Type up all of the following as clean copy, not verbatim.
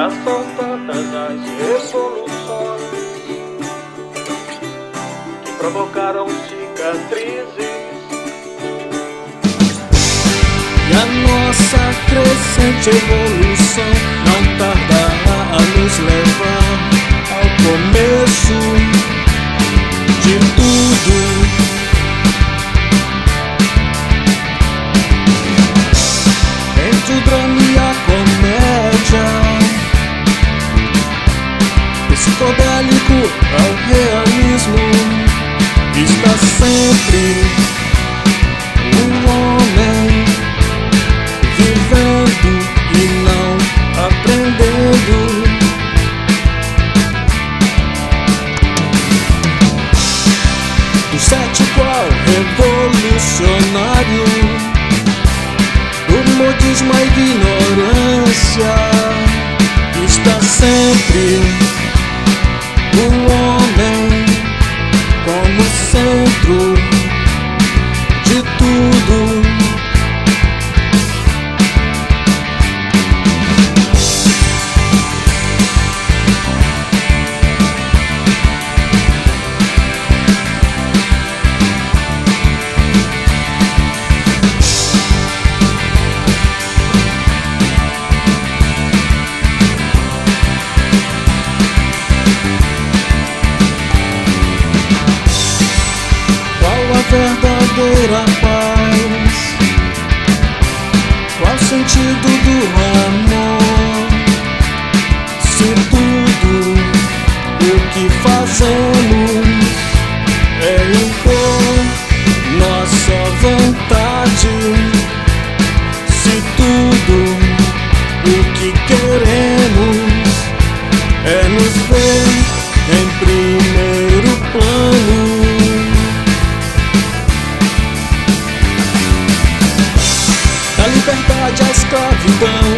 Já são tantas as revoluções que provocaram cicatrizes, e a nossa crescente evolução não tardará a nos levar ao começo de tudo. Entre o drama e a comédia, psicodélico ao realismo, está sempre um homem vivendo e não aprendendo. Do cético ao revolucionário, do modismo à ignorância, está sempre o homem como centro de tudo. Verdadeira paz, qual o sentido do amor? Se tudo o que fazemos é impor nossa vontade, se tudo o que queremos é nos ver em primeiro plano, da liberdade à escravidão,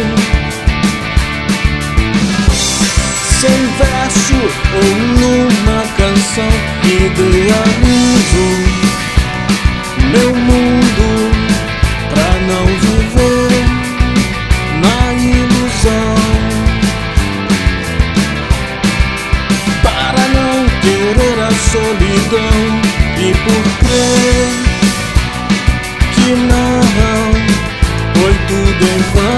sem verso ou numa canção, idealizo meu mundo pra não viver na ilusão, para não querer a solidão e por crer que não foi tudo em vão.